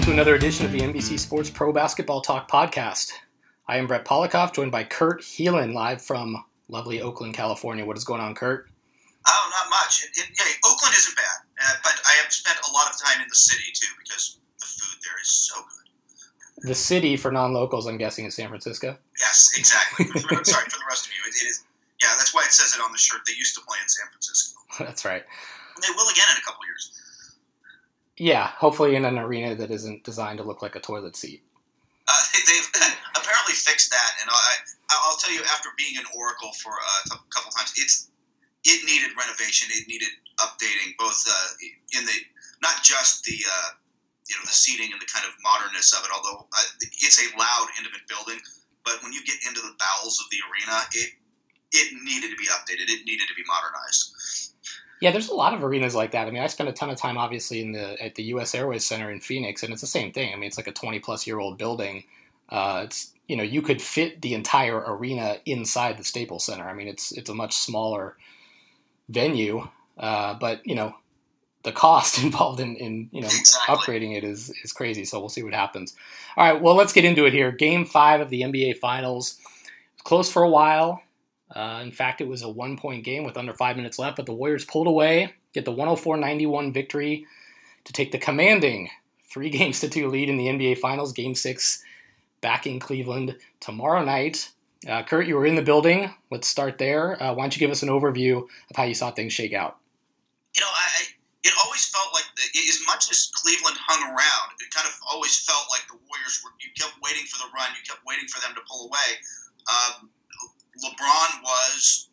to another edition of the NBC Sports Pro Basketball Talk podcast. I am Brett Polikoff, joined by Kurt Helin, live from lovely Oakland, California. What is going on, Kurt? Oh, not much. Oakland isn't bad, but I have spent a lot of time in the city, too, because the food there is so good. The city, for non-locals, I'm guessing, is San Francisco? Yes, exactly. Sorry, for the rest of you. It is. Yeah, that's why it says it on the shirt. They used to play in San Francisco. That's right. And they will again in a couple of years. Yeah, hopefully in an arena that isn't designed to look like a toilet seat. They've apparently fixed that, and I'll tell you, after being in Oracle for a couple times, it needed renovation. It needed updating, both in the not just the the seating and the kind of modernness of it. Although it's a loud, intimate building, but when you get into the bowels of the arena, it needed to be updated. It needed to be modernized. Yeah, there's a lot of arenas like that. I mean, I spent a ton of time, obviously, at the U.S. Airways Center in Phoenix, and it's the same thing. I mean, it's like a 20-plus-year-old building. You could fit the entire arena inside the Staples Center. I mean, it's a much smaller venue, but the cost involved in Exactly. upgrading it is crazy. So we'll see what happens. All right, well, let's get into it here. Game 5 of the NBA Finals. Close for a while. In fact, it was a 1-point game with under 5 minutes left, but the Warriors pulled away, get the 104-91 victory to take the commanding 3-2 lead in the NBA Finals. Game 6 back in Cleveland tomorrow night. Kurt, you were in the building. Let's start there. Why don't you give us an overview of how you saw things shake out? It always felt like, as much as Cleveland hung around, it kind of always felt like the Warriors you kept waiting for the run, you kept waiting for them to pull away. LeBron was,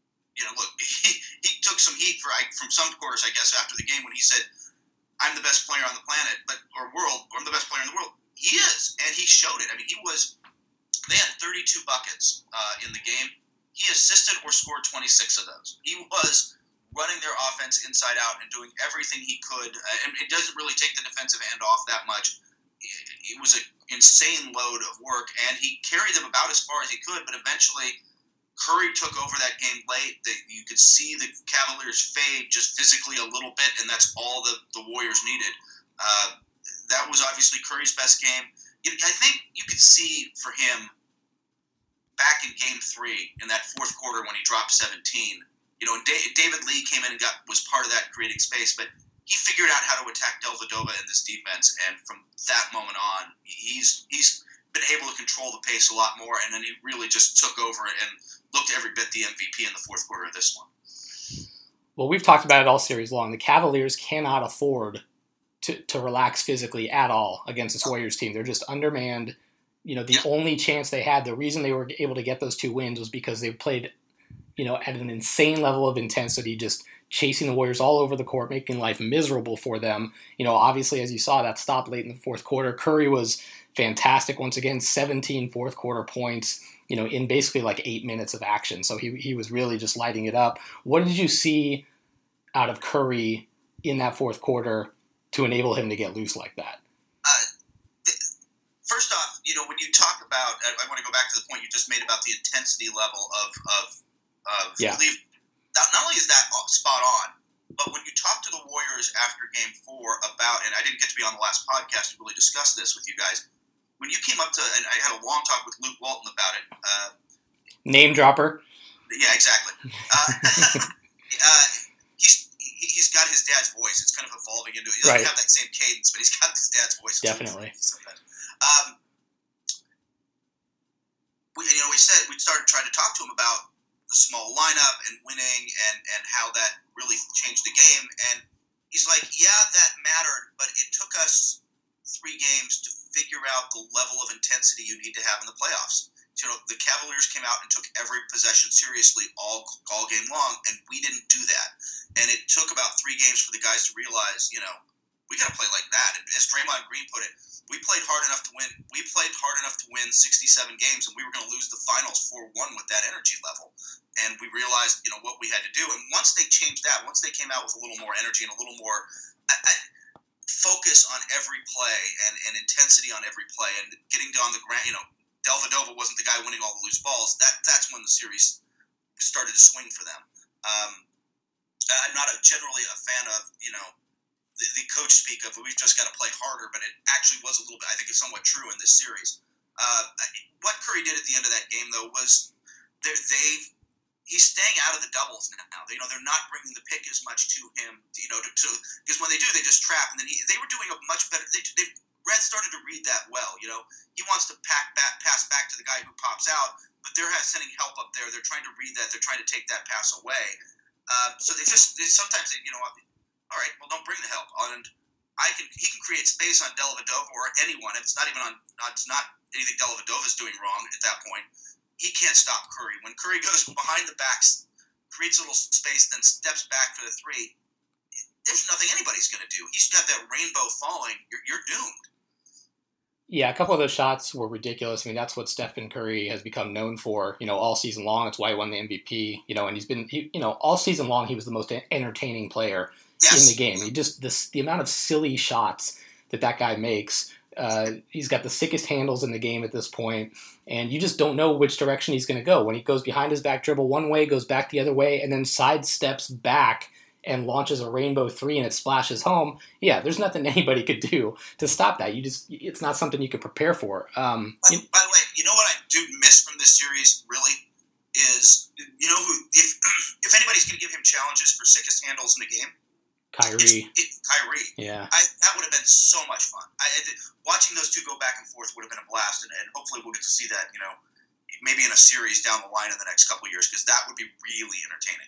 he took some heat from some quarters, I guess, after the game when he said, "I'm the best player on the planet, or I'm the best player in the world." He is, and he showed it. I mean, they had 32 buckets in the game. He assisted or scored 26 of those. He was running their offense inside out and doing everything he could. And it doesn't really take the defensive end off that much. It was an insane load of work, and he carried them about as far as he could, but eventually Curry took over that game late. You could see the Cavaliers fade just physically a little bit, and that's all the Warriors needed. That was obviously Curry's best game. I think you could see for him back in Game 3 in that fourth quarter when he dropped 17. David Lee came in and was part of that creating space, but he figured out how to attack Dellavedova in this defense, and from that moment on, he's been able to control the pace a lot more, and then he really just took over and looked every bit the MVP in the fourth quarter of this one. Well, we've talked about it all series long. The Cavaliers cannot afford to relax physically at all against this Warriors team. They're just undermanned. The only chance they had, the reason they were able to get those 2 wins was because they played at an insane level of intensity, just chasing the Warriors all over the court, making life miserable for them. Obviously, as you saw, that stopped late in the fourth quarter. Curry was fantastic once again, 17 fourth quarter points, in basically like 8 minutes of action. So he was really just lighting it up. What did you see out of Curry in that fourth quarter to enable him to get loose like that? First off, when you talk about, I want to go back to the point you just made about the intensity level of Cleveland. Not only is that spot on, but when you talk to the Warriors after Game 4 about, and I didn't get to be on the last podcast to really discuss this with you guys, when you came up to, and I had a long talk with Luke Walton about it. Name dropper. Yeah, exactly. He's got his dad's voice. It's kind of evolving into it. He doesn't have that same cadence, but he's got his dad's voice. Definitely. We started trying to talk to him about the small lineup and winning and how that really changed the game. And he's like, yeah, that mattered, but it took us 3 games to figure out the level of intensity you need to have in the playoffs. The Cavaliers came out and took every possession seriously all game long, and we didn't do that. And it took about 3 games for the guys to realize, we got to play like that. And as Draymond Green put it, we played hard enough to win. We played hard enough to win 67 games, and we were going to lose the finals 4-1 with that energy level. And we realized, what we had to do. And once they changed that, once they came out with a little more energy and a little more focus on every play and intensity on every play, and getting down the ground, Dellavedova wasn't the guy winning all the loose balls. That's when the series started to swing for them. I'm not generally a fan of the coach speak of, we've just got to play harder, but it actually was a little bit, I think it's somewhat true in this series. What Curry did at the end of that game, though, was he's staying out of the doubles now. They're not bringing the pick as much to him, because when they do, they just trap. And then they were doing a much better. Red started to read that well. He wants to pass back to the guy who pops out, but they're sending help up there. They're trying to read that. They're trying to take that pass away. So sometimes all right, well, don't bring the help. And he can create space on Dellavedova or anyone. It's not anything Dellavedova's doing wrong at that point. He can't stop Curry. When Curry goes behind the backs, creates a little space, then steps back for the three, there's nothing anybody's going to do. He's got that rainbow falling. You're doomed. Yeah, a couple of those shots were ridiculous. I mean, that's what Stephen Curry has become known for, all season long. It's why he won the MVP, and he's been, all season long, he was the most entertaining player in the game. The amount of silly shots that guy makes, he's got the sickest handles in the game at this point, and you just don't know which direction he's going to go. When he goes behind his back dribble one way, goes back the other way, and then sidesteps back and launches a rainbow three and it splashes home, there's nothing anybody could do to stop that. It's not something you could prepare for. By the way, what I do miss from this series really is, if anybody's going to give him challenges for sickest handles in the game, Kyrie. Kyrie. Yeah. That would have been so much fun. Watching those two go back and forth would have been a blast, and hopefully we'll get to see that, maybe in a series down the line in the next couple of years, because that would be really entertaining.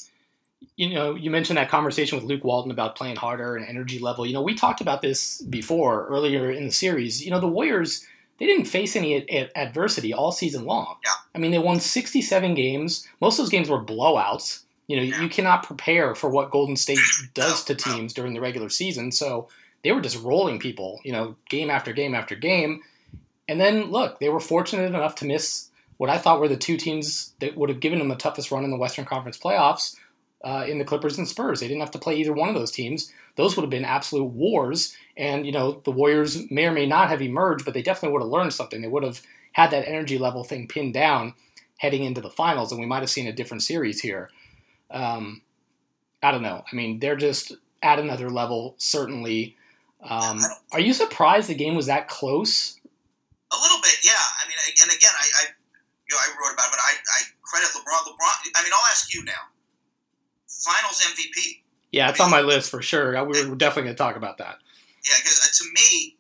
You mentioned that conversation with Luke Walton about playing harder and energy level. We talked about this before, earlier in the series. The Warriors, they didn't face any adversity all season long. Yeah. I mean, they won 67 games. Most of those games were blowouts. You cannot prepare for what Golden State does to teams during the regular season. So they were just rolling people, game after game after game. And then, look, they were fortunate enough to miss what I thought were the two teams that would have given them the toughest run in the Western Conference playoffs, in the Clippers and Spurs. They didn't have to play either one of those teams. Those would have been absolute wars. And, the Warriors may or may not have emerged, but they definitely would have learned something. They would have had that energy level thing pinned down heading into the finals, and we might have seen a different series here. I don't know. I mean, they're just at another level, certainly. Are you surprised the game was that close? A little bit, yeah. I mean, and again, I wrote about it, but I credit LeBron. I mean, I'll ask you now. Finals MVP. Yeah, it's on my list for sure. We're definitely going to talk about that. Yeah, because to me,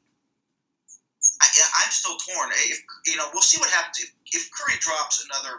I'm still torn. We'll see what happens if Curry drops another,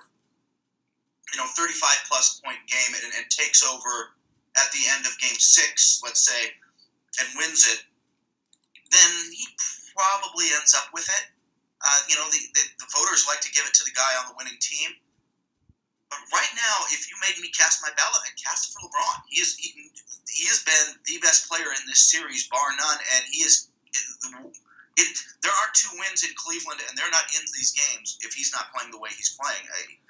35-plus point game and takes over at the end of Game 6, let's say, and wins it. Then he probably ends up with it. The voters like to give it to the guy on the winning team. But right now, if you made me cast my ballot, I'd cast it for LeBron. He has been the best player in this series, bar none, and he is. There aren't two wins in Cleveland, and they're not in these games if he's not playing the way he's playing.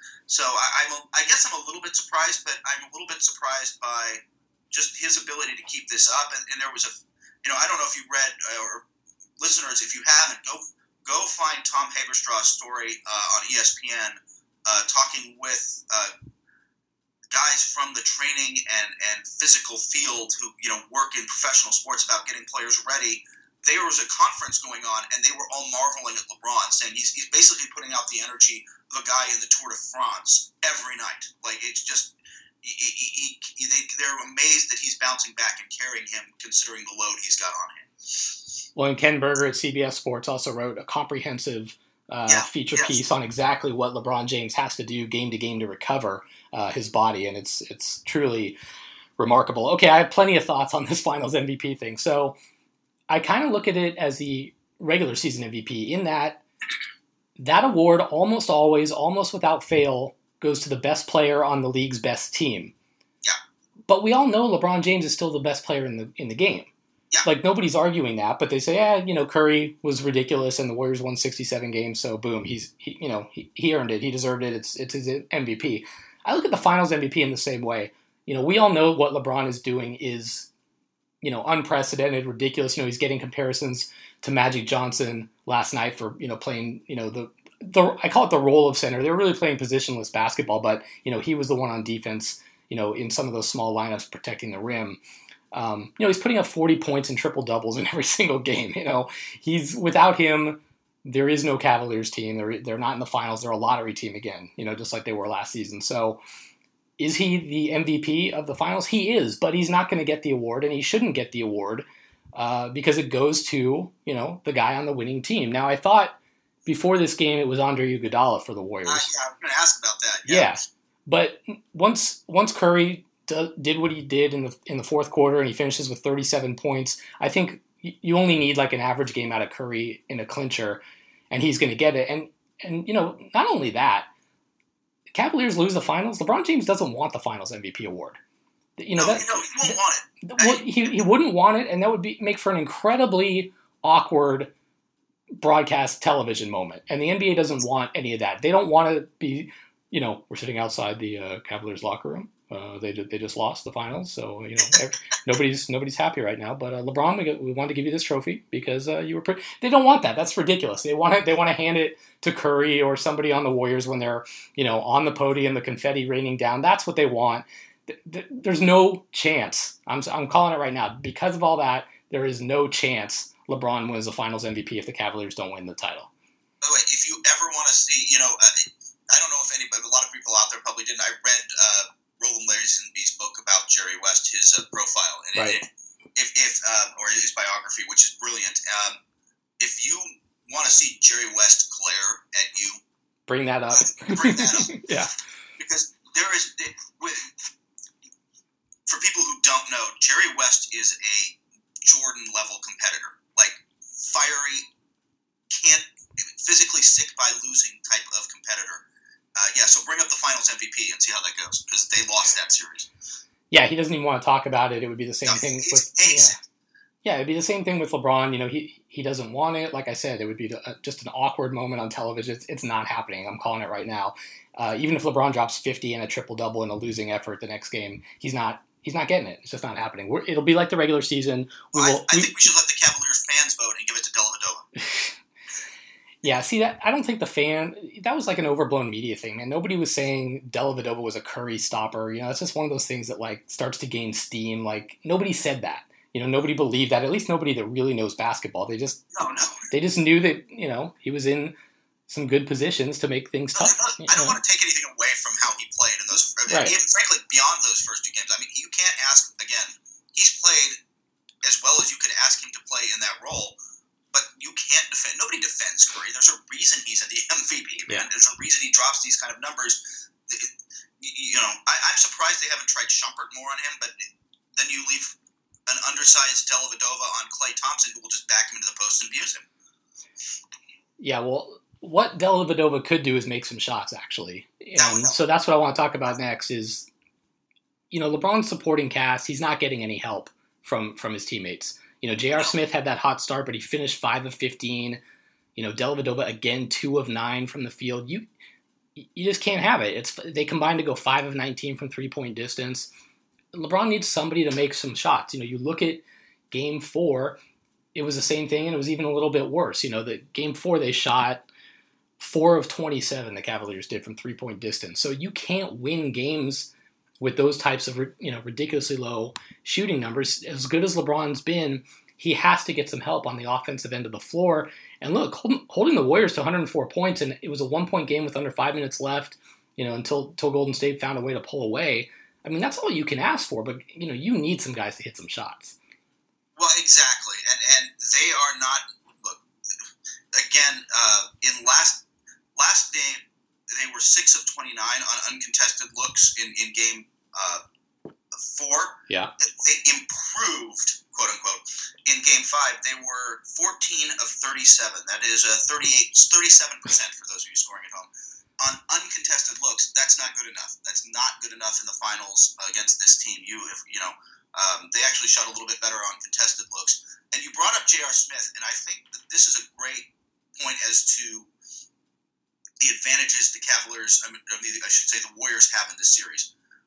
I guess I'm a little bit surprised, but I'm a little bit surprised by just his ability to keep this up. And there was I don't know if you read or listeners, if you haven't, go find Tom Haberstraw's story on ESPN. Talking with guys from the training and physical field who work in professional sports about getting players ready. There was a conference going on, and they were all marveling at LeBron, saying he's basically putting out the energy of a guy in the Tour de France every night. Like, it's just they're amazed that he's bouncing back and carrying him, considering the load he's got on him. Well, and Ken Berger at CBS Sports also wrote a comprehensive feature piece on exactly what LeBron James has to do game to game to recover his body, and it's truly remarkable. Okay, I have plenty of thoughts on this Finals MVP thing. So I kind of look at it as the regular season MVP in that award almost always, almost without fail, goes to the best player on the league's best team. Yeah. But we all know LeBron James is still the best player in the game. Yeah. Like, nobody's arguing that, but they say, Curry was ridiculous and the Warriors won 67 games, so boom, he earned it. He deserved it. It's his MVP. I look at the Finals MVP in the same way. We all know what LeBron is doing is, unprecedented, ridiculous. He's getting comparisons to Magic Johnson last night for, playing, I call it the role of center. They're really playing positionless basketball, but, he was the one on defense, in some of those small lineups protecting the rim. He's putting up 40 points and triple doubles in every single game. He's without him, there is no Cavaliers team. They're not in the finals. They're a lottery team again, just like they were last season. So is he the MVP of the finals? He is, but he's not going to get the award, and he shouldn't get the award because it goes to, the guy on the winning team. Now, I thought before this game it was Andre Iguodala for the Warriors. I was going to ask about that. Yeah. But once Curry did what he did in the fourth quarter and he finishes with 37 points, I think you only need like an average game out of Curry in a clincher, and he's going to get it. And not only that, the Cavaliers lose the finals. LeBron James doesn't want the Finals MVP award. He won't want it. Well, he wouldn't want it, and that would make for an incredibly awkward broadcast television moment. And the NBA doesn't want any of that. They don't want to be, we're sitting outside the Cavaliers locker room. They just lost the finals, so nobody's happy right now. But LeBron, we wanted to give you this trophy because you were. They don't want that. That's ridiculous. They want to hand it to Curry or somebody on the Warriors when they're on the podium, the confetti raining down. That's what they want. There's no chance. I'm calling it right now because of all that. There is no chance LeBron wins the Finals MVP if the Cavaliers don't win the title. By the way, if you ever want to see, I don't know if anybody, a lot of people out there probably didn't. I read Roland Lazenby's book about Jerry West, his profile, and right. Or his biography, which is brilliant. If you want to see Jerry West glare at you, bring that up. Yeah, because there is, for people who don't know, Jerry West is a Jordan level competitor, like fiery, can't physically sick by losing type of competitor. So bring up the Finals MVP and see how that goes, because they lost that series. Yeah, he doesn't even want to talk about it. It would be the same thing with it'd be the same thing with LeBron. He doesn't want it. Like I said, it would be just an awkward moment on television. It's not happening. I'm calling it right now. Even if LeBron drops 50 and a triple double in a losing effort the next game, he's not getting it. It's just not happening. It'll be like the regular season. I think we should let the Cavaliers fans vote and give it to Dellavedova. Yeah, see, that I don't think that was like an overblown media thing, man. Nobody was saying Dellavedova was a Curry stopper. It's just one of those things that like starts to gain steam. Like nobody said that. Nobody believed that. At least nobody that really knows basketball. They just knew that he was in some good positions to make things tough. I don't want to take anything away from how he played in those. Right. Frankly, beyond those first two games, I mean, you can't ask again. He's played as well as you could ask him to play in that role. But you can't defend. Nobody defends Curry. There's a reason he's in the MVP. Man. There's a reason he drops these kind of numbers. I'm surprised they haven't tried Shumpert more on him. But then you leave an undersized Dellavedova on Klay Thompson, who will just back him into the post and abuse him. Yeah, well, what Dellavedova could do is make some shots, actually. And so that's what I want to talk about next. Is LeBron's supporting cast. He's not getting any help from his teammates. J.R. Smith had that hot start, but he finished 5 of 15. Dellavedova, again, 2 of 9 from the field. You just can't have it. They combined to go 5 of 19 from three-point distance. LeBron needs somebody to make some shots. You look at Game 4, it was the same thing, and it was even a little bit worse. The Game 4, they shot 4 of 27, the Cavaliers did, from three-point distance. So you can't win games with those types of ridiculously low shooting numbers. As good as LeBron's been, he has to get some help on the offensive end of the floor. And look, holding the Warriors to 104 points, and it was a 1-point game with under 5 minutes left, until Golden State found a way to pull away. I mean, that's all you can ask for, but you need some guys to hit some shots. Well, exactly, and they are not. Look, again, in last game, they were 6 of 29 on uncontested looks in game 4. Yeah. They improved, quote unquote. In game 5, they were 14 of 37. That is 37% for those of you scoring at home. On uncontested looks, that's not good enough. That's not good enough in the finals against this team. They actually shot a little bit better on contested looks. And you brought up J.R. Smith, and I think that this is a great point as to the advantages the Cavaliers, I should say the Warriors have in this series.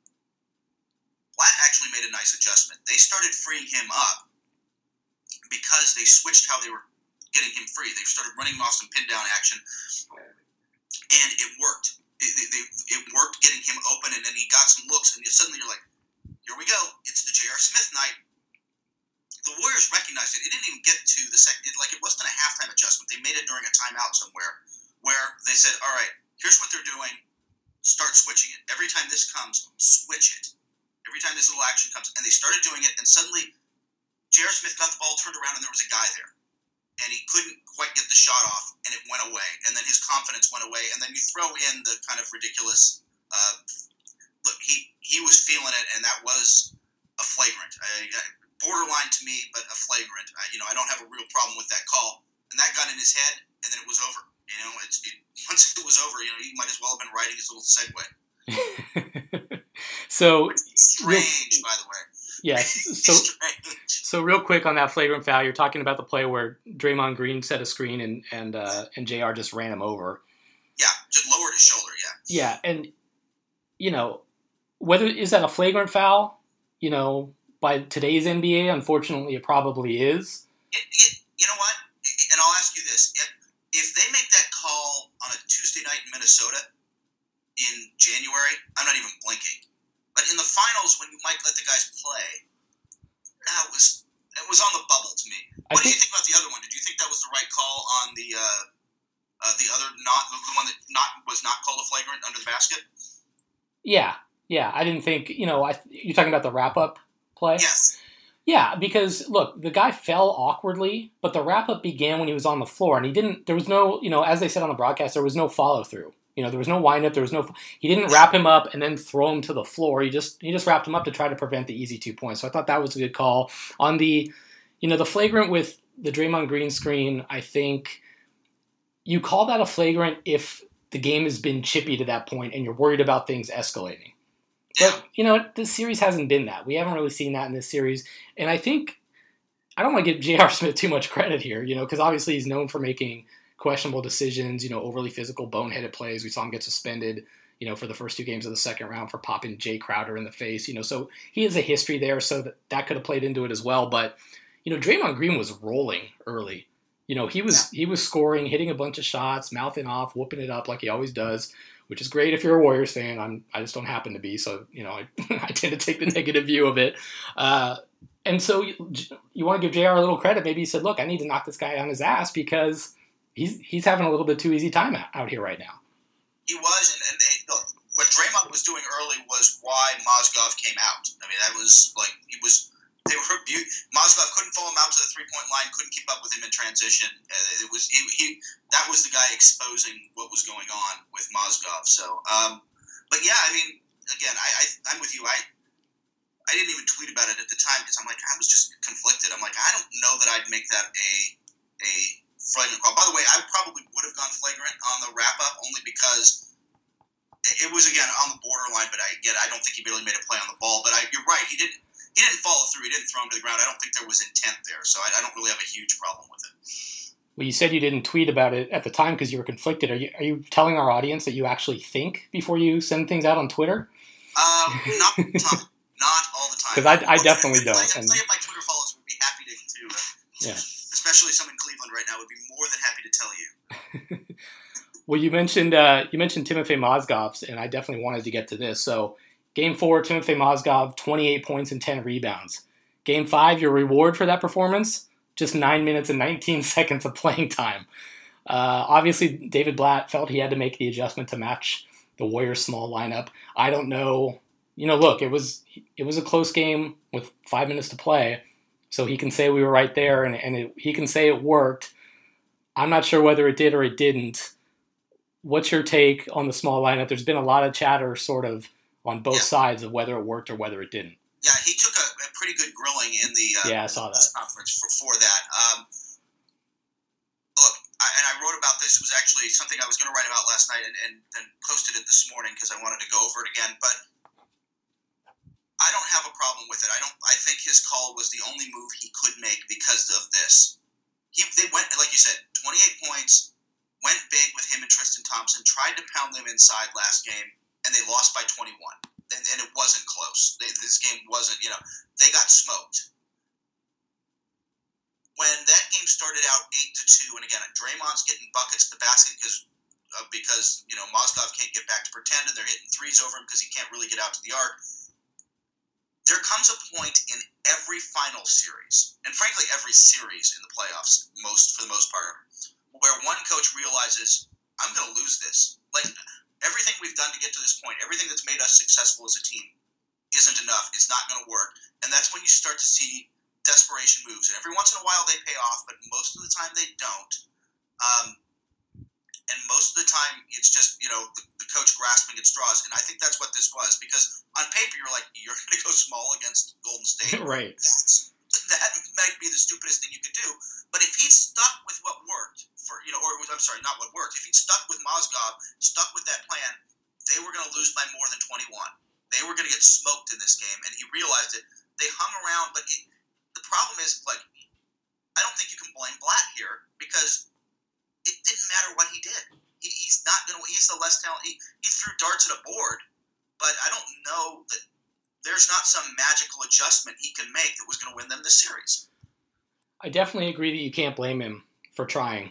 Blatt actually made a nice adjustment. They started freeing him up because they switched how they were getting him free. They started running him off some pin down action, and it worked. It worked getting him open, and then he got some looks, and suddenly you're like, here we go. It's the J.R. Smith night. the Warriors recognized it. It didn't even get to the second. It wasn't a halftime adjustment. They made it during a timeout somewhere where they said, all right, here's what they're doing. Start switching it. Every time this comes, switch it. Every time this little action comes. And they started doing it, and suddenly J.R. Smith got the ball, turned around, and there was a guy there. And he couldn't quite get the shot off, and it went away. And then his confidence went away. And then you throw in the kind of ridiculous look, he was feeling it, and that was a flagrant. Borderline to me, but a flagrant. I don't have a real problem with that call. And that got in his head, and then it was over. Once it was over, he might as well have been riding his little Segway. So strange, by the way. Yes. So real quick on that flagrant foul, you're talking about the play where Draymond Green set a screen and JR just ran him over. Yeah, just lowered his shoulder. Yeah. Yeah, and whether is that a flagrant foul? By today's NBA, unfortunately, it probably is. You know what? And I'll ask you this: if they make that call on a Tuesday night in Minnesota in January, I'm not even blinking. But in the finals, when you might let the guys play, it was on the bubble to me. What do you think about the other one? Did you think that was the right call on the other the one that was not called a flagrant under the basket? Yeah. I didn't think you're talking about the wrap up play. Yes. Yeah, because look, the guy fell awkwardly, but the wrap up began when he was on the floor, and he didn't. There was no, as they said on the broadcast, there was no follow through. There was no wind up. He didn't wrap him up and then throw him to the floor. He just wrapped him up to try to prevent the easy 2 points. So I thought that was a good call. On the, the flagrant with the Draymond Green screen, I think you call that a flagrant if the game has been chippy to that point and you're worried about things escalating. But, this series hasn't been that. We haven't really seen that in this series. And I think, I don't want to give J.R. Smith too much credit here, because obviously he's known for making questionable decisions, overly physical, boneheaded plays. We saw him get suspended, for the first 2 games of the second round for popping Jay Crowder in the face, so he has a history there, so that could have played into it as well. But, Draymond Green was rolling early. He was scoring, hitting a bunch of shots, mouthing off, whooping it up like he always does, which is great if you're a Warriors fan. I just don't happen to be, so, I tend to take the negative view of it. And so you want to give JR a little credit. Maybe he said, look, I need to knock this guy on his ass because he's having a little bit too easy time out here right now. He was, and look, what Draymond was doing early was why Mozgov came out. I mean, that was like, Mozgov couldn't follow him out to the 3-point line, couldn't keep up with him in transition. That was the guy exposing what was going on with Mozgov. So, but yeah, I mean, again, I'm with you. I didn't even tweet about it at the time because I'm like, I was just conflicted. I'm like, I don't know that I'd make that a flagrant call. By the way, I probably would have gone flagrant on the wrap-up only because it was, again, on the borderline, but I don't think he really made a play on the ball. But you're right, he didn't follow through. He didn't throw him to the ground. I don't think there was intent there, so I don't really have a huge problem with it. Well, you said you didn't tweet about it at the time because you were conflicted. Are you telling our audience that you actually think before you send things out on Twitter? Not all the time. Not all the time. Because I definitely don't. Plenty of my Twitter followers would be happy to especially some in Cleveland right now, would be more than happy to tell you. Well, you mentioned Timofey Mozgov, and I definitely wanted to get to this. So, Game 4, Timofey Mozgov, 28 points and 10 rebounds. Game 5, your reward for that performance? Just 9 minutes and 19 seconds of playing time. Obviously, David Blatt felt he had to make the adjustment to match the Warriors' small lineup. I don't know. Look, it was a close game with 5 minutes to play, so he can say we were right there, and he can say it worked. I'm not sure whether it did or it didn't. What's your take on the small lineup? There's been a lot of chatter sort of on both sides of whether it worked or whether it didn't. Yeah, he took a pretty good grilling in the I saw that. conference for that. Look, I wrote about this. It was actually something I was going to write about last night and posted it this morning because I wanted to go over it again. But I don't have a problem with it. I think his call was the only move he could make because of this. They went, like you said, 28 points, went big with him and Tristan Thompson, tried to pound them inside last game, and they lost by 21. And it wasn't close. This game wasn't, they got smoked. When that game started out 8-2, and again, Draymond's getting buckets at the basket because Mozgov can't get back to pretend, and they're hitting threes over him because he can't really get out to the arc. there comes a point in every final series, and frankly every series in the playoffs, for the most part, where one coach realizes, I'm going to lose this. Like, everything we've done to get to this point, everything that's made us successful as a team isn't enough. It's not going to work. And that's when you start to see desperation moves. And every once in a while they pay off, but most of the time they don't. And most of the time it's just, the coach grasping at straws. And I think that's what this was, because on paper you're like, you're going to go small against Golden State. Right. That might be the stupidest thing you could do. But if he'd stuck with what worked not what worked. If he'd stuck with Mozgov, stuck with that plan, they were going to lose by more than 21. They were going to get smoked in this game, and he realized it. They hung around, but the problem is, like, I don't think you can blame Blatt here, because it didn't matter what he did. He's not going to. He's the less talented. He threw darts at a board, but I don't know that there's not some magical adjustment he can make that was going to win them this series. I definitely agree that you can't blame him for trying.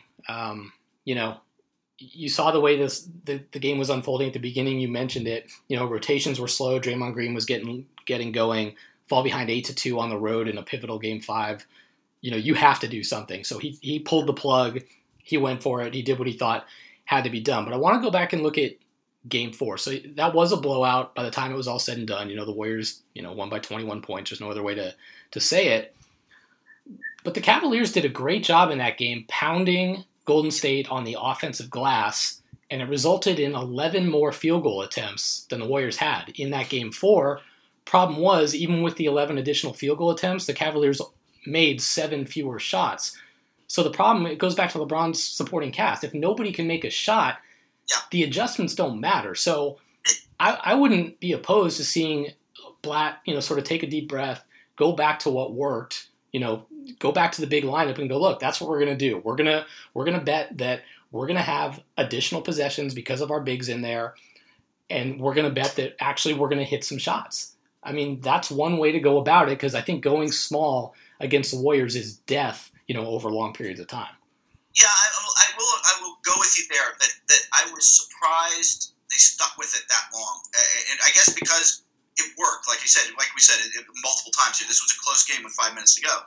You saw the way the game was unfolding at the beginning. You mentioned it. Rotations were slow. Draymond Green was getting going. Fall behind 8-2 on the road in a pivotal Game 5. You have to do something. So he pulled the plug. He went for it. He did what he thought had to be done. But I want to go back and look at Game 4. So that was a blowout by the time it was all said and done. The Warriors, won by 21 points. There's no other way to say it. But the Cavaliers did a great job in that game pounding Golden State on the offensive glass, and it resulted in 11 more field goal attempts than the Warriors had in that Game 4. Problem was, even with the 11 additional field goal attempts, the Cavaliers made 7 fewer shots. So the problem, it goes back to LeBron's supporting cast. If nobody can make a shot, the adjustments don't matter. So I wouldn't be opposed to seeing Blatt, sort of take a deep breath, go back to what worked, go back to the big lineup and go, look, that's what we're going to do. We're going to bet that we're going to have additional possessions because of our bigs in there, and we're going to bet that actually we're going to hit some shots. I mean, that's one way to go about it, because I think going small against the Warriors is death, over long periods of time. Yeah, I will go with you there, that I was surprised they stuck with it that long. And I guess because it worked, like we said multiple times here. This was a close game with 5 minutes to go.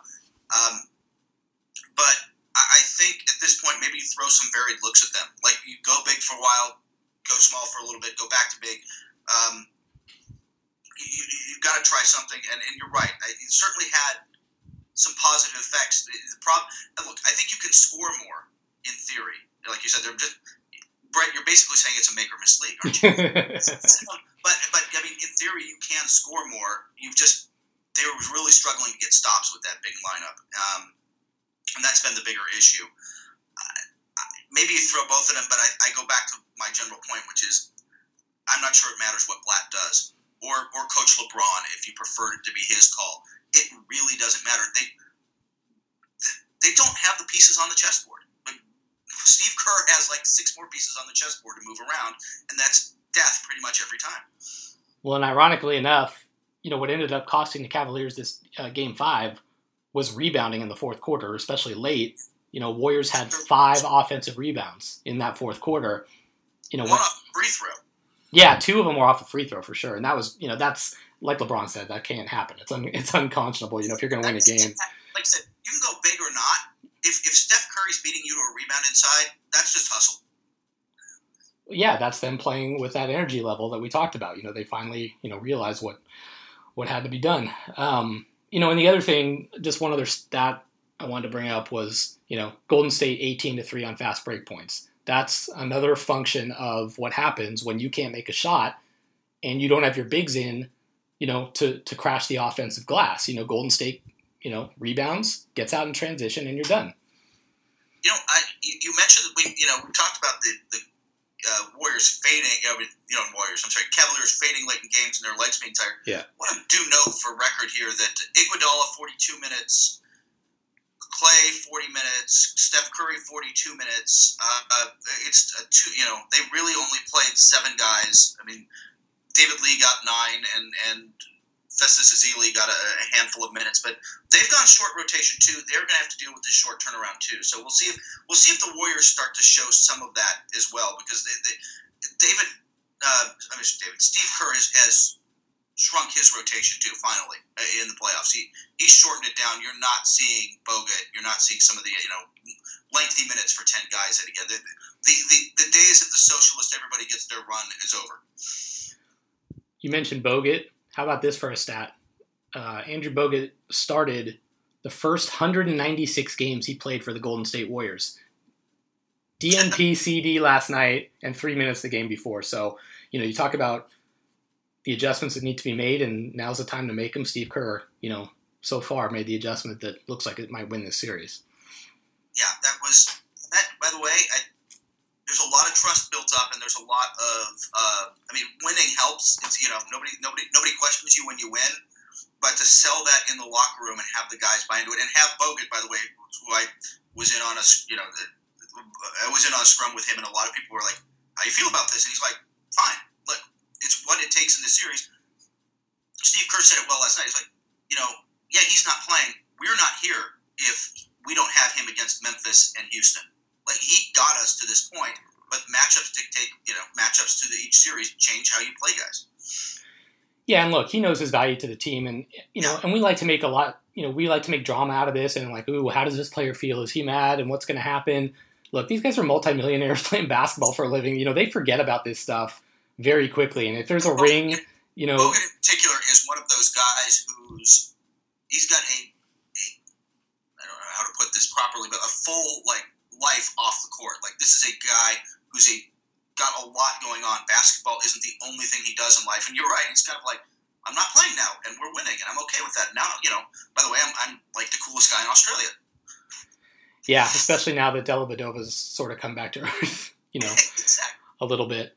But I think at this point, maybe you throw some varied looks at them. Like, you go big for a while, go small for a little bit, go back to big. You've got to try something, and you're right. It certainly had some positive effects. The problem, look, I think you can score more in theory. Like you said, Brett, you're basically saying it's a make or miss league, aren't you? But I mean, in theory, you can score more. They were really struggling to get stops with that big lineup, and that's been the bigger issue. Maybe you throw both of them, but I go back to my general point, which is I'm not sure it matters what Blatt does, or Coach LeBron, if you prefer it to be his call. It really doesn't matter. They don't have the pieces on the chessboard. Like, Steve Kerr has like 6 more pieces on the chessboard to move around, and that's death pretty much every time. Well, and ironically enough, what ended up costing the Cavaliers this Game 5 was rebounding in the fourth quarter, especially late. Warriors had 5 offensive rebounds in that fourth quarter. One off free throw. Yeah, 2 of them were off a free throw for sure, and that was, that's like LeBron said, that can't happen. It's unconscionable. If you're going to win a game. Like I said, you can go big or not. If Steph Curry's beating you to a rebound inside, that's just hustle. Yeah, that's them playing with that energy level that we talked about. They finally, realized what had to be done. And the other thing, just one other stat I wanted to bring up was, Golden State 18-3 on fast break points. That's another function of what happens when you can't make a shot and you don't have your bigs in, to crash the offensive glass. Golden State, rebounds, gets out in transition, and you're done. You mentioned that we talked about the Warriors fading, Cavaliers fading late in games and their legs being tired. Yeah. I want to do note for record here that Iguodala 42 minutes, Clay 40 minutes, Steph Curry 42 minutes. They really only played 7 guys. I mean, David Lee got 9 and Festus Ezeli got a handful of minutes, but they've gone short rotation too. They're going to have to deal with this short turnaround too. So we'll see if the Warriors start to show some of that as well, because Steve Kerr has shrunk his rotation too. Finally, in the playoffs, he shortened it down. You're not seeing Bogut. You're not seeing some of the lengthy minutes for 10 guys. And again, the days of the socialist, everybody gets their run is over. You mentioned Bogut. How about this for a stat? Andrew Bogut started the first 196 games he played for the Golden State Warriors. DNP CD last night and 3 minutes the game before. So, you talk about the adjustments that need to be made, and now's the time to make them. Steve Kerr, so far made the adjustment that looks like it might win this series. Yeah, that. By the way, there's a lot of trust built up, and there's a lot of. Winning helps. It's nobody questions you when you win, but to sell that in the locker room and have the guys buy into it, and have Bogut, by the way, who I was in on I was in on a scrum with him, and a lot of people were like, "How you feel about this?" And he's like, "Fine. Look, it's what it takes in this series." Steve Kerr said it well last night. He's like, yeah, he's not playing. We're not here if we don't have him against Memphis and Houston. Like, he got us to this point, but matchups dictate. Matchups to each series change how you play guys. Yeah, and look, he knows his value to the team, and and we like to make we like to make drama out of this, and like, ooh, how does this player feel? Is he mad? And what's going to happen? Look, these guys are multimillionaires playing basketball for a living. They forget about this stuff very quickly. And if there's a ring, Bogut in particular is one of those guys he's got I don't know how to put this properly, but a full life off the court. Like, this is a guy who's got a lot going on. Basketball isn't the only thing he does in life. And you're right. He's kind of like, I'm not playing now, and we're winning, and I'm okay with that. Now, by the way, I'm like the coolest guy in Australia. Yeah, especially now that Dellavedova's sort of come back to earth, exactly. A little bit.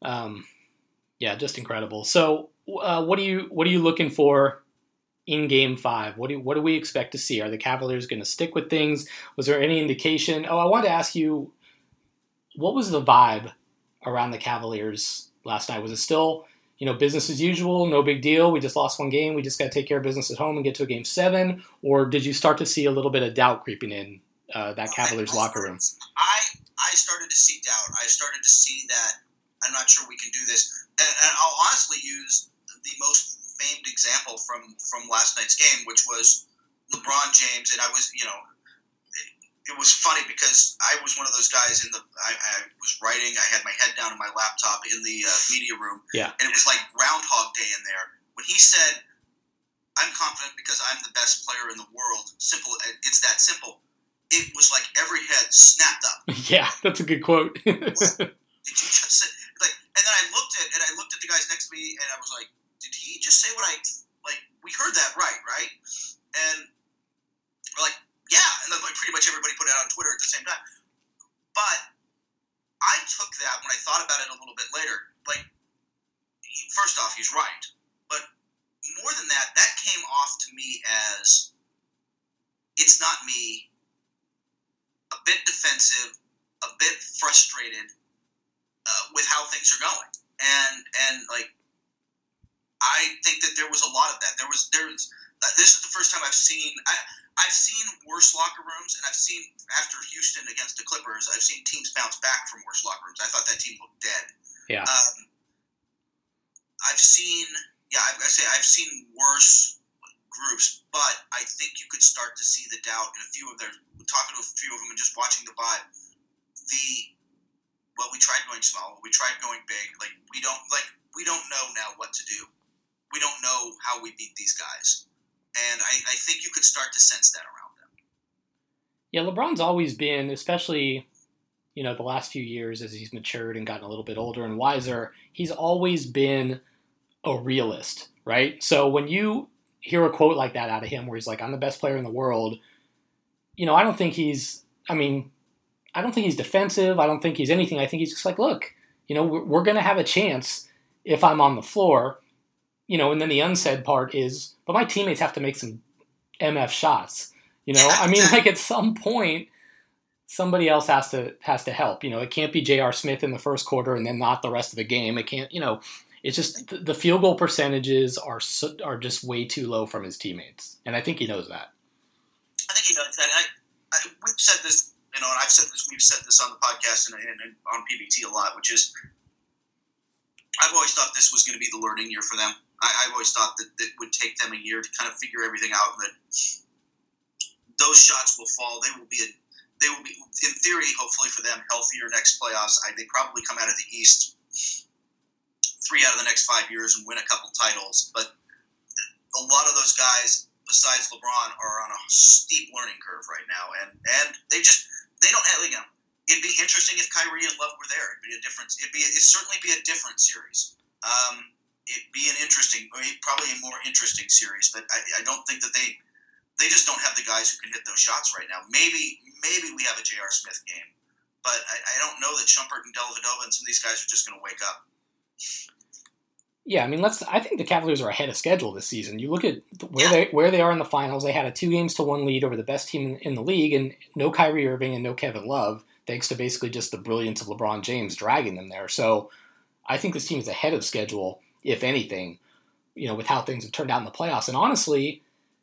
Yeah, just incredible. So, what are you looking for in Game 5? What do we expect to see? Are the Cavaliers going to stick with things? Was there any indication? Oh, I wanted to ask you, what was the vibe around the Cavaliers last night? Was it still, business as usual, no big deal, we just lost one game, we just got to take care of business at home and get to a Game 7? Or did you start to see a little bit of doubt creeping in that Cavaliers locker room? I started to see doubt. I started to see that I'm not sure we can do this. And I'll honestly use the most famed example from last night's game, which was LeBron James. And I was, it was funny because I was one of those guys I was writing. I had my head down on my laptop in the media room. Yeah. And it was like Groundhog Day in there. When he said, I'm confident because I'm the best player in the world. Simple. It's that simple. It was like every head snapped up. Yeah, that's a good quote. Did you just say, and then I looked at the guys next to me, and I was like, did he just say what we heard that right? And we're like, yeah, and then pretty much everybody put it out on Twitter at the same time. But I took that when I thought about it a little bit later. First off, he's right. But more than that, that came off to me as, it's not me, a bit defensive, a bit frustrated with how things are going, and I think that there was a lot of that. This is the first time I've seen worse locker rooms, and I've seen, after Houston against the Clippers, I've seen teams bounce back from worse locker rooms. I thought that team looked dead. Yeah. I've seen worse groups, but I think you could start to see the doubt in talking to a few of them and just watching the vibe. We tried going small, we tried going big. We don't know now what to do. We don't know how we beat these guys. And I think you could start to sense that around them. Yeah, LeBron's always been, especially, the last few years as he's matured and gotten a little bit older and wiser, he's always been a realist, right? So when you hear a quote like that out of him where he's like, I'm the best player in the world, I don't think he's defensive. I don't think he's anything. I think he's just like, look, we're going to have a chance if I'm on the floor, and then the unsaid part is, but my teammates have to make some MF shots, at some point, somebody else has to help. It can't be J.R. Smith in the first quarter and then not the rest of the game. It can't, it's just the field goal percentages are just way too low from his teammates. And I think he knows that. I think he knows that. And we've said this, and we've said this on the podcast and on PBT a lot, which is, I've always thought this was going to be the learning year for them. I've always thought that it would take them a year to kind of figure everything out, and that those shots will fall. They will be, in theory, hopefully for them, healthier next playoffs. They probably come out of the East 3 out of the next 5 years and win a couple titles. But a lot of those guys, besides LeBron, are on a steep learning curve right now, and they don't have, it'd be interesting if Kyrie and Love were there. It'd be a different. It'd certainly be a different series. It'd be probably a more interesting series. But I don't think that they just don't have the guys who can hit those shots right now. Maybe we have a J.R. Smith game, but I don't know that Shumpert and Dellavedova and some of these guys are just going to wake up. Yeah, I mean, I think the Cavaliers are ahead of schedule this season. You look at where they are in the finals. They had a 2-1 lead over the best team in the league, and no Kyrie Irving and no Kevin Love, thanks to basically just the brilliance of LeBron James dragging them there. So I think this team is ahead of schedule, if anything, with how things have turned out in the playoffs. And honestly,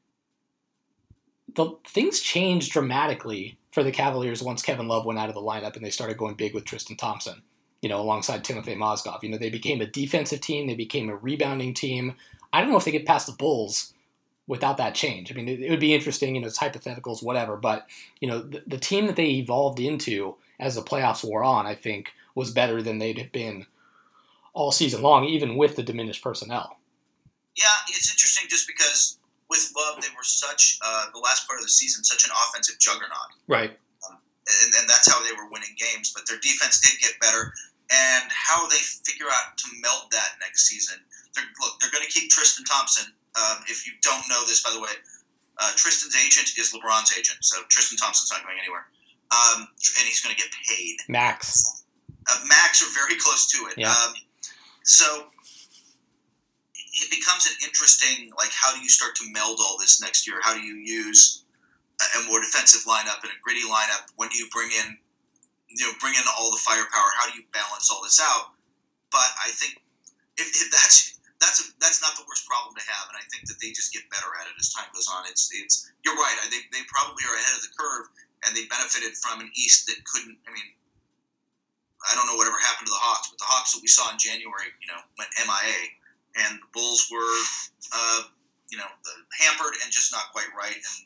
things changed dramatically for the Cavaliers once Kevin Love went out of the lineup and they started going big with Tristan Thompson, alongside Timofey Mozgov. They became a defensive team. They became a rebounding team. I don't know if they get past the Bulls without that change. I mean, it would be interesting, it's hypotheticals, whatever. But, the team that they evolved into as the playoffs wore on, I think, was better than they'd been all season long, even with the diminished personnel. Yeah, it's interesting just because with Love, they were the last part of the season, such an offensive juggernaut. Right. And that's how they were winning games. But their defense did get better. And how they figure out to meld that next season. They're going to keep Tristan Thompson. If you don't know this, by the way, Tristan's agent is LeBron's agent. So Tristan Thompson's not going anywhere. And he's going to get paid. Max or very close to it. Yeah. So it becomes an interesting, how do you start to meld all this next year? How do you use a more defensive lineup and a gritty lineup? When do you bring in all the firepower? How do you balance all this out? But I think if that's not the worst problem to have, and I think that they just get better at it as time goes on. It's you're right. They probably are ahead of the curve, and they benefited from an East that couldn't. I mean, I don't know whatever happened to the Hawks, but the Hawks that we saw in January, went MIA, and the Bulls were, hampered and just not quite right, and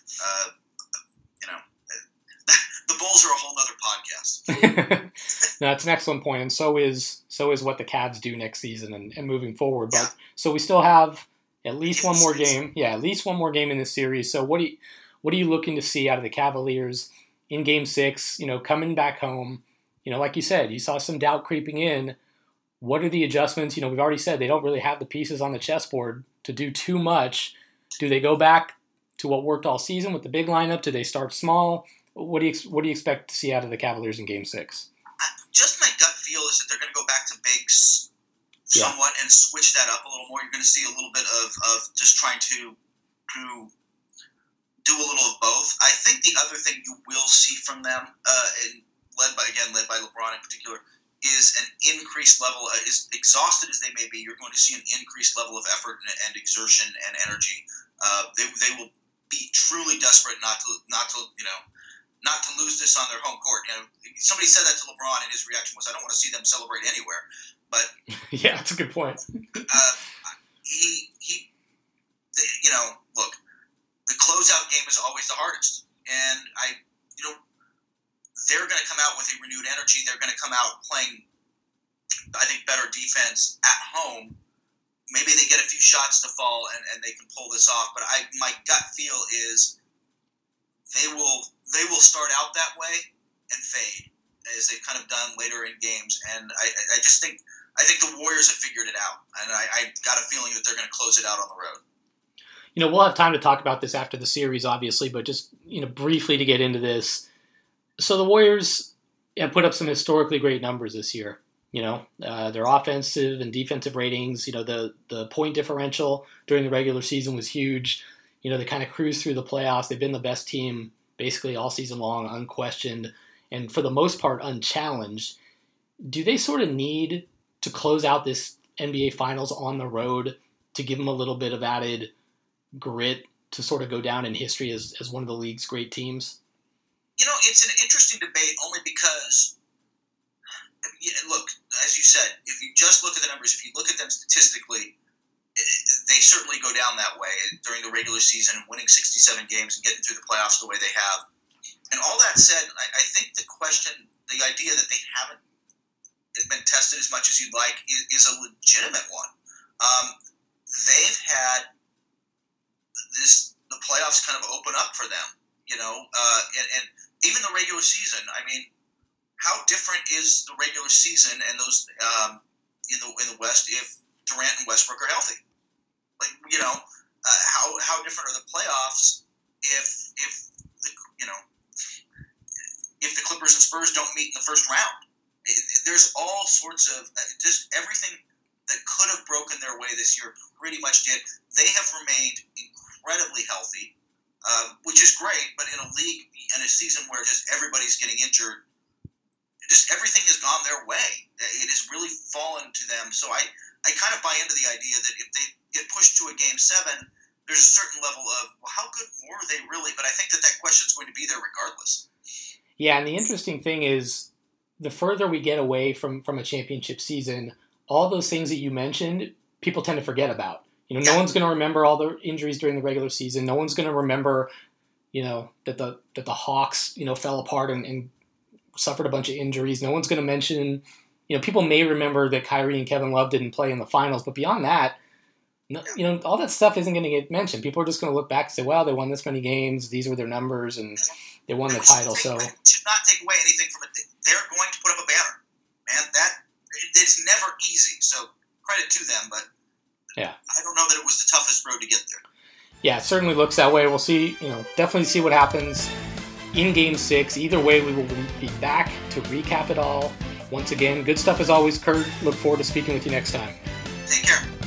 the Bulls are a whole nother podcast. No, that's an excellent point, and so is what the Cavs do next season and moving forward. But so we still have at least one more game. Yeah, at least one more game in this series. So what are you looking to see out of the Cavaliers in Game 6? Coming back home. Like you said, you saw some doubt creeping in. What are the adjustments? We've already said they don't really have the pieces on the chessboard to do too much. Do they go back to what worked all season with the big lineup? Do they start small? What do you expect to see out of the Cavaliers in Game 6? Just my gut feel is that they're going to go back to bigs somewhat and switch that up a little more. You're going to see a little bit of just trying to do a little of both. I think the other thing you will see from them, led by LeBron in particular, is an increased level. As exhausted as they may be, you're going to see an increased level of effort and exertion and energy. They will be truly desperate not to lose this on their home court. Somebody said that to LeBron, and his reaction was, "I don't want to see them celebrate anywhere." But yeah, that's a good point. Look, the closeout game is always the hardest, and they're going to come out with a renewed energy. They're going to come out playing, I think, better defense at home. Maybe they get a few shots to fall and they can pull this off. But my gut feel is they will start out that way and fade, as they've kind of done later in games. And I just think the Warriors have figured it out, and I got a feeling that they're going to close it out on the road. We'll have time to talk about this after the series, obviously, but just briefly to get into this. So the Warriors have put up some historically great numbers this year. Their offensive and defensive ratings. The point differential during the regular season was huge. They kind of cruised through the playoffs. They've been the best team basically all season long, unquestioned, and for the most part unchallenged. Do they sort of need to close out this NBA Finals on the road to give them a little bit of added grit to sort of go down in history as one of the league's great teams? It's an interesting debate only because, look, as you said, if you just look at the numbers, if you look at them statistically, certainly go down that way during the regular season, winning 67 games and getting through the playoffs the way they have. And all that said, I think the idea that they haven't been tested as much as you'd like is a legitimate one. They've had the playoffs kind of open up for them, and even the regular season. I mean, how different is the regular season and those in the West if Durant and Westbrook are healthy? Like, how different are the playoffs if the Clippers and Spurs don't meet in the first round? There's all sorts of just everything that could have broken their way this year pretty much did. They have remained incredibly healthy, which is great, but in a league and a season where just everybody's getting injured, just everything has gone their way. It has really fallen to them. So I kind of buy into the idea that if they get pushed to a Game 7, there's a certain level of, well, how good were they really? But I think that question's going to be there regardless. Yeah, and the interesting thing is, the further we get away from a championship season, all those things that you mentioned, people tend to forget about. No one's going to remember all the injuries during the regular season. No one's going to remember, that the Hawks, fell apart and suffered a bunch of injuries. No one's going to mention, people may remember that Kyrie and Kevin Love didn't play in the finals, but beyond that, all that stuff isn't going to get mentioned. People are just going to look back and say, well, they won this many games. These were their numbers, and they won the title. So should not take away anything from it. They're going to put up a banner, man. It's never easy. So credit to them, but yeah, I don't know that it was the toughest road to get there. Yeah, it certainly looks that way. We'll see. Definitely see what happens in Game 6. Either way, we will be back to recap it all. Once again, good stuff as always, Kurt. Look forward to speaking with you next time. Take care.